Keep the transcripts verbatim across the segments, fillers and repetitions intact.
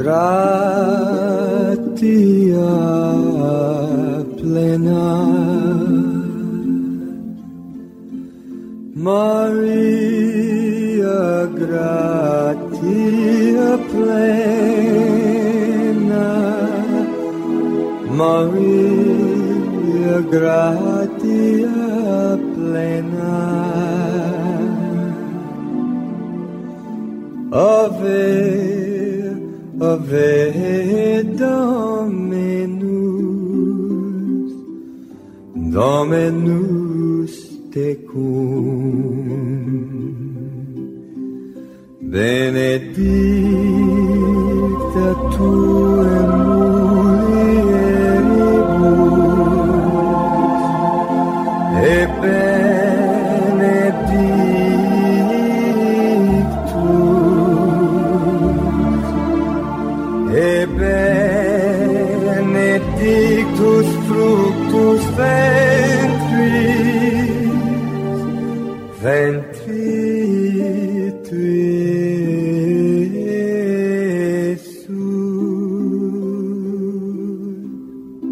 gratia plena, Maria gratia plena, Maria gratia plena, Ave, Ave Dominus, Dominus tecum, benedicta tu in mulieribus, e benedictus, e benedictus fructus ventris, ventris tui, Jesus.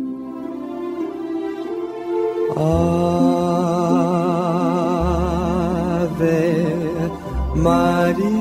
Ave Maria.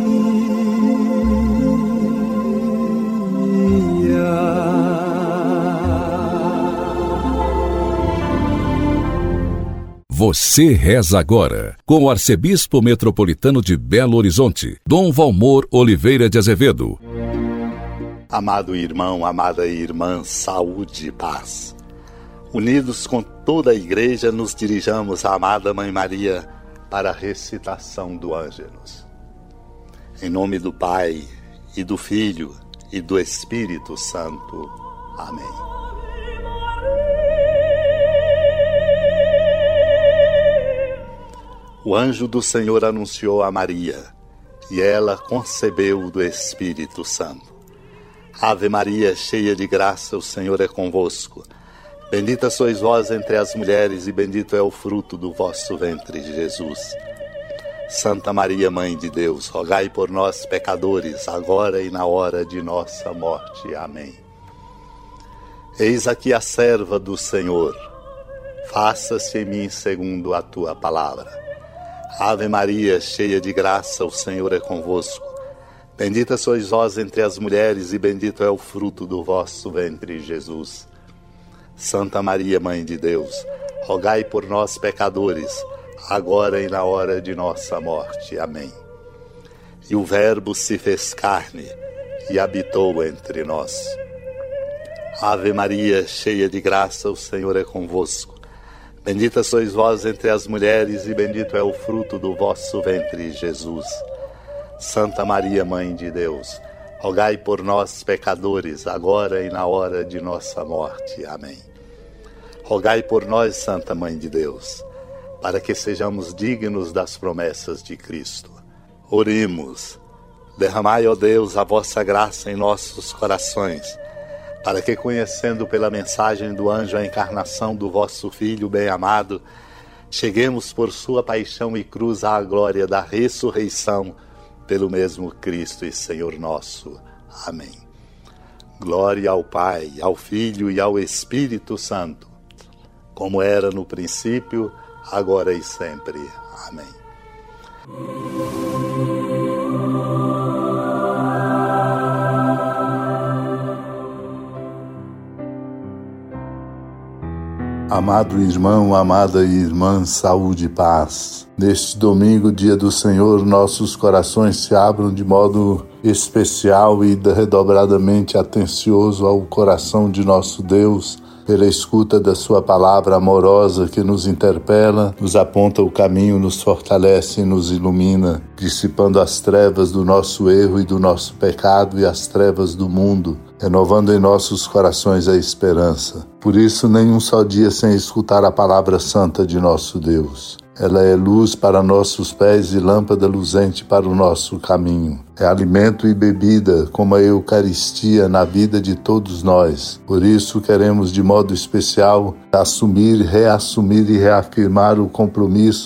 Você reza agora com o arcebispo metropolitano de Belo Horizonte, Dom Valmor Oliveira de Azevedo. Amado irmão, amada irmã, saúde e paz. Unidos com toda a igreja, nos dirijamos à amada Mãe Maria para a recitação do Ângelus. Em nome do Pai, e do Filho, e do Espírito Santo. Amém. O anjo do Senhor anunciou a Maria, e ela concebeu do Espírito Santo. Ave Maria, cheia de graça, o Senhor é convosco. Bendita sois vós entre as mulheres, e bendito é o fruto do vosso ventre, Jesus. Santa Maria, Mãe de Deus, rogai por nós, pecadores, agora e na hora de nossa morte. Amém. Eis aqui a serva do Senhor. Faça-se em mim segundo a tua palavra. Ave Maria, cheia de graça, o Senhor é convosco. Bendita sois vós entre as mulheres, e bendito é o fruto do vosso ventre, Jesus. Santa Maria, Mãe de Deus, rogai por nós, pecadores, agora e na hora de nossa morte. Amém. E o Verbo se fez carne e habitou entre nós. Ave Maria, cheia de graça, o Senhor é convosco. Bendita sois vós entre as mulheres, e bendito é o fruto do vosso ventre, Jesus. Santa Maria, Mãe de Deus, rogai por nós, pecadores, agora e na hora de nossa morte. Amém. Rogai por nós, Santa Mãe de Deus, para que sejamos dignos das promessas de Cristo. Oremos. Derramai, ó Deus, a vossa graça em nossos corações, para que, conhecendo pela mensagem do anjo a encarnação do vosso Filho bem-amado, cheguemos por sua paixão e cruz à glória da ressurreição, pelo mesmo Cristo e Senhor nosso. Amém. Glória ao Pai, ao Filho e ao Espírito Santo, como era no princípio, agora e sempre. Amém. Amado irmão, amada irmã, saúde e paz. Neste domingo, dia do Senhor, nossos corações se abram de modo especial e redobradamente atencioso ao coração de nosso Deus, pela escuta da sua palavra amorosa que nos interpela, nos aponta o caminho, nos fortalece e nos ilumina, dissipando as trevas do nosso erro e do nosso pecado e as trevas do mundo, renovando em nossos corações a esperança. Por isso, nem um só dia sem escutar a palavra santa de nosso Deus. Ela é luz para nossos pés e lâmpada luzente para o nosso caminho. É alimento e bebida, como a Eucaristia, na vida de todos nós. Por isso, queremos de modo especial assumir, reassumir e reafirmar o compromisso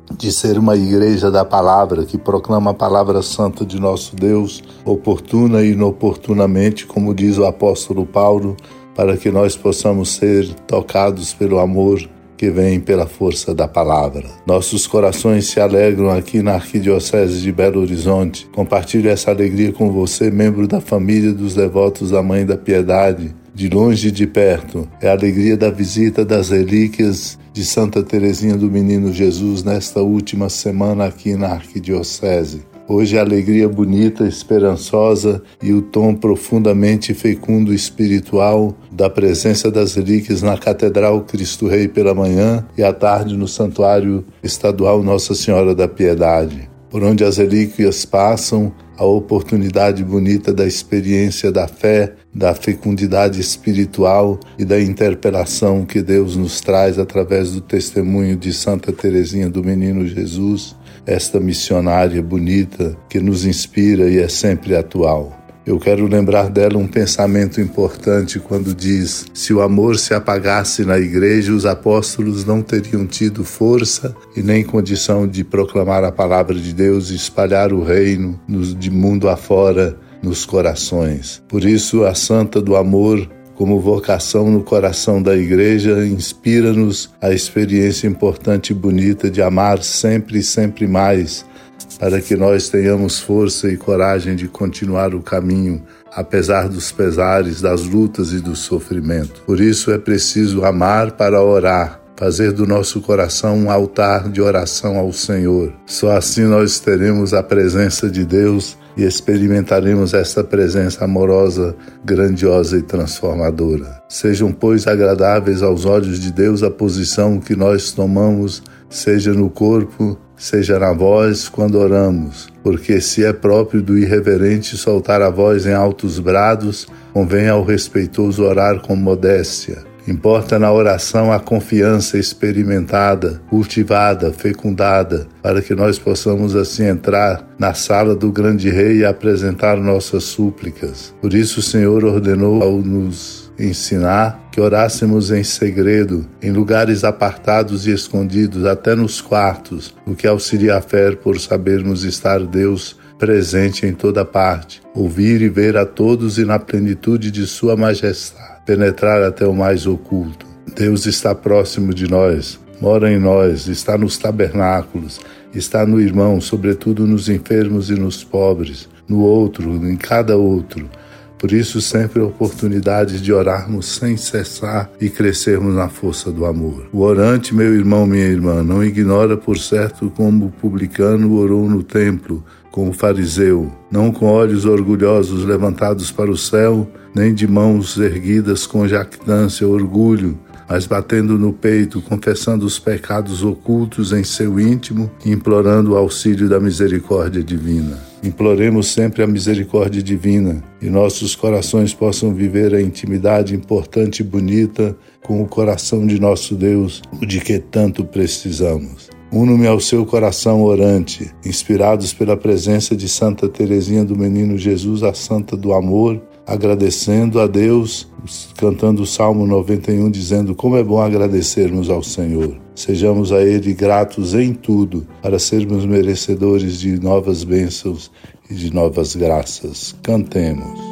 de ser uma igreja da palavra, que proclama a palavra santa de nosso Deus, oportuna e inoportunamente, como diz o apóstolo Paulo, para que nós possamos ser tocados pelo amor que vem pela força da palavra. Nossos corações se alegram aqui na Arquidiocese de Belo Horizonte. Compartilho essa alegria com você, membro da família dos devotos da Mãe da Piedade, de longe e de perto. É a alegria da visita das relíquias de Santa Teresinha do Menino Jesus nesta última semana aqui na Arquidiocese. Hoje a alegria bonita, esperançosa e o tom profundamente fecundo espiritual da presença das relíquias na Catedral Cristo Rei pela manhã e à tarde no Santuário Estadual Nossa Senhora da Piedade. Por onde as relíquias passam, a oportunidade bonita da experiência da fé, da fecundidade espiritual e da interpelação que Deus nos traz através do testemunho de Santa Teresinha do Menino Jesus, esta missionária bonita que nos inspira e é sempre atual. Eu quero lembrar dela um pensamento importante quando diz: se o amor se apagasse na igreja, os apóstolos não teriam tido força e nem condição de proclamar a palavra de Deus e espalhar o reino de mundo afora nos corações. Por isso, a Santa do Amor, como vocação no coração da igreja, inspira-nos a experiência importante e bonita de amar sempre e sempre mais, para que nós tenhamos força e coragem de continuar o caminho, apesar dos pesares, das lutas e do sofrimento. Por isso é preciso amar para orar, fazer do nosso coração um altar de oração ao Senhor. Só assim nós teremos a presença de Deus e experimentaremos esta presença amorosa, grandiosa e transformadora. Sejam, pois, agradáveis aos olhos de Deus a posição que nós tomamos, seja no corpo, seja na voz, quando oramos, porque se é próprio do irreverente soltar a voz em altos brados, convém ao respeitoso orar com modéstia. Importa na oração a confiança experimentada, cultivada, fecundada, para que nós possamos assim entrar na sala do grande rei e apresentar nossas súplicas. Por isso o Senhor ordenou ao nos ensinar que orássemos em segredo, em lugares apartados e escondidos, até nos quartos, o que auxilia a fé por sabermos estar Deus presente em toda parte, ouvir e ver a todos e na plenitude de sua majestade, penetrar até o mais oculto. Deus está próximo de nós, mora em nós, está nos tabernáculos, está no irmão, sobretudo nos enfermos e nos pobres, no outro, em cada outro. Por isso, sempre oportunidades de orarmos sem cessar e crescermos na força do amor. O orante, meu irmão, minha irmã, não ignora por certo como o publicano orou no templo, como o fariseu, não com olhos orgulhosos levantados para o céu, nem de mãos erguidas com jactância ou orgulho, mas batendo no peito, confessando os pecados ocultos em seu íntimo e implorando o auxílio da misericórdia divina. Imploremos sempre a misericórdia divina e nossos corações possam viver a intimidade importante e bonita com o coração de nosso Deus, o de que tanto precisamos. Uno-me ao seu coração orante, inspirados pela presença de Santa Teresinha do Menino Jesus, a Santa do Amor, agradecendo a Deus, cantando o Salmo noventa e um, dizendo: como é bom agradecermos ao Senhor. Sejamos a Ele gratos em tudo, para sermos merecedores de novas bênçãos e de novas graças. Cantemos.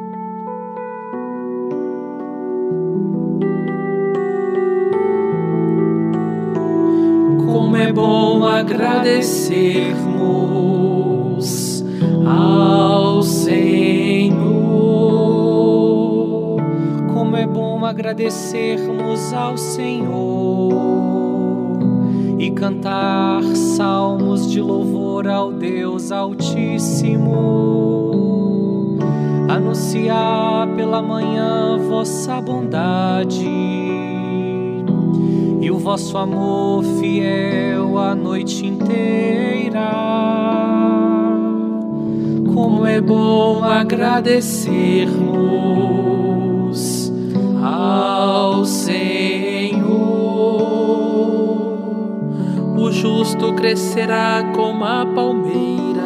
Como é bom agradecermos ao Senhor. Como é bom agradecermos ao Senhor e cantar salmos de louvor ao Deus Altíssimo. Anunciar pela manhã vossa bondade e o vosso amor fiel a noite inteira. Como é bom agradecermos ao Senhor. O justo crescerá como a palmeira,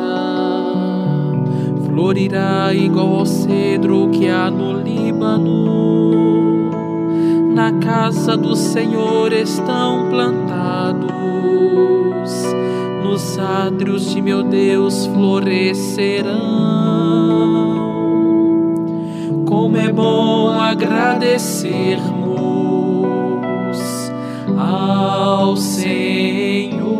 florirá igual ao cedro que há no Líbano. Na casa do Senhor estão plantados, nos átrios de meu Deus florescerão. Como é bom agradecermos ao Senhor.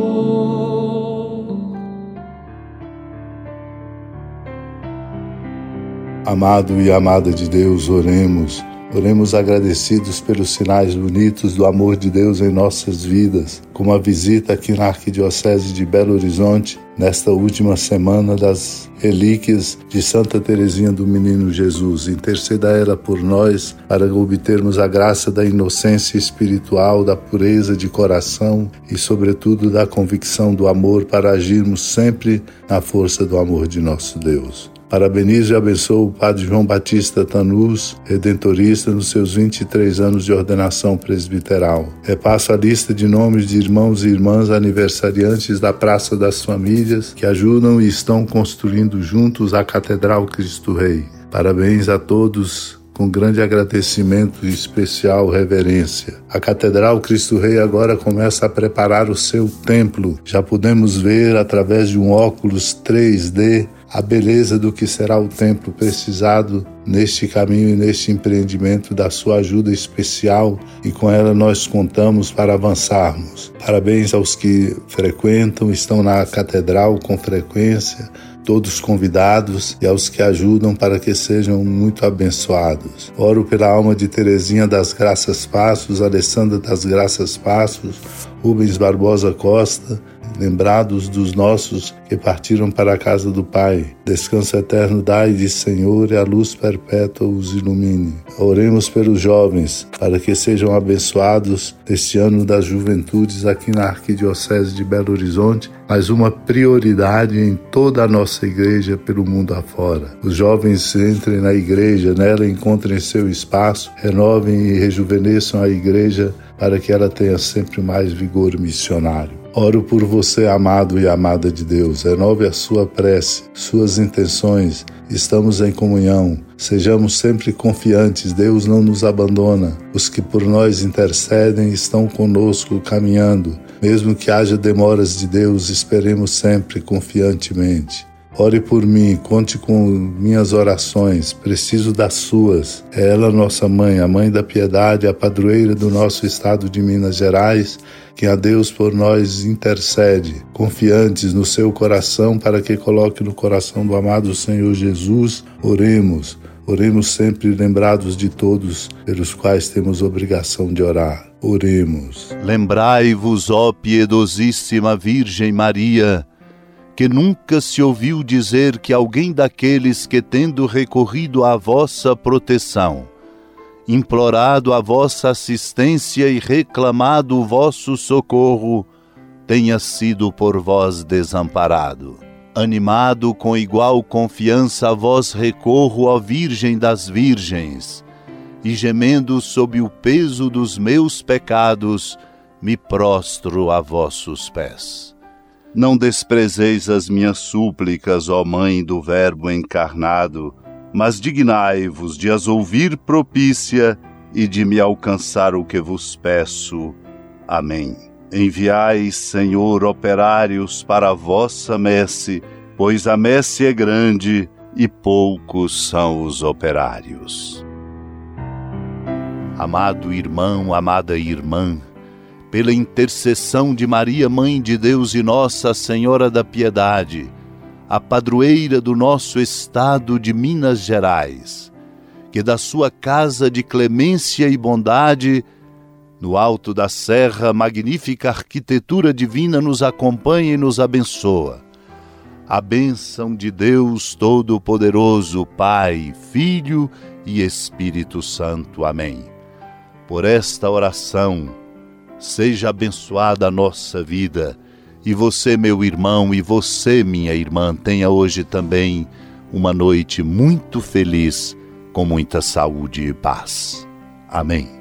Amado e amada de Deus, oremos. Oremos agradecidos pelos sinais bonitos do amor de Deus em nossas vidas, como a visita aqui na Arquidiocese de Belo Horizonte, nesta última semana das relíquias de Santa Teresinha do Menino Jesus. Interceda ela por nós para obtermos a graça da inocência espiritual, da pureza de coração e, sobretudo, da convicção do amor para agirmos sempre na força do amor de nosso Deus. Parabenizo e abençoo o Padre João Batista Tanus, redentorista, nos seus vinte e três anos de ordenação presbiteral. Repasso a lista de nomes de irmãos e irmãs aniversariantes da Praça das Famílias que ajudam e estão construindo juntos a Catedral Cristo Rei. Parabéns a todos, com grande agradecimento e especial reverência. A Catedral Cristo Rei agora começa a preparar o seu templo. Já podemos ver, através de um óculos três D, a beleza do que será o templo, precisado neste caminho e neste empreendimento da sua ajuda especial, e com ela nós contamos para avançarmos. Parabéns aos que frequentam, estão na catedral com frequência, todos convidados, e aos que ajudam para que sejam muito abençoados. Oro pela alma de Teresinha das Graças Passos, Alessandra das Graças Passos, Rubens Barbosa Costa, lembrados dos nossos que partiram para a casa do Pai. Descanso eterno dai-lhe, Senhor, e a luz perpétua os ilumine. Oremos pelos jovens, para que sejam abençoados neste ano das juventudes aqui na Arquidiocese de Belo Horizonte, mas uma prioridade em toda a nossa igreja pelo mundo afora. Os jovens entrem na igreja, nela encontrem seu espaço, renovem e rejuvenesçam a igreja para que ela tenha sempre mais vigor missionário. Oro por você, amado e amada de Deus. Renove a sua prece, suas intenções. Estamos em comunhão. Sejamos sempre confiantes. Deus não nos abandona. Os que por nós intercedem estão conosco caminhando. Mesmo que haja demoras de Deus, esperemos sempre confiantemente. Ore por mim, conte com minhas orações, preciso das suas. É ela nossa mãe, a mãe da piedade, a padroeira do nosso estado de Minas Gerais, que a Deus por nós intercede, confiantes no seu coração, para que coloque no coração do amado Senhor Jesus. Oremos, oremos sempre lembrados de todos pelos quais temos obrigação de orar. Oremos. Lembrai-vos, ó piedosíssima Virgem Maria, que nunca se ouviu dizer que alguém daqueles que, tendo recorrido à vossa proteção, implorado a vossa assistência e reclamado o vosso socorro, tenha sido por vós desamparado. Animado com igual confiança a vós recorro, ó Virgem das Virgens, e gemendo sob o peso dos meus pecados, me prostro a vossos pés. Não desprezeis as minhas súplicas, ó Mãe do Verbo encarnado, mas dignai-vos de as ouvir propícia e de me alcançar o que vos peço. Amém. Enviai, Senhor, operários para a vossa messe, pois a messe é grande e poucos são os operários. Amado irmão, amada irmã, pela intercessão de Maria, Mãe de Deus e Nossa Senhora da Piedade, a padroeira do nosso estado de Minas Gerais, que da sua casa de clemência e bondade, no alto da serra, magnífica arquitetura divina nos acompanha e nos abençoa. A bênção de Deus Todo-Poderoso, Pai, Filho e Espírito Santo. Amém. Por esta oração, seja abençoada a nossa vida, e você, meu irmão, e você, minha irmã, tenha hoje também uma noite muito feliz, com muita saúde e paz. Amém.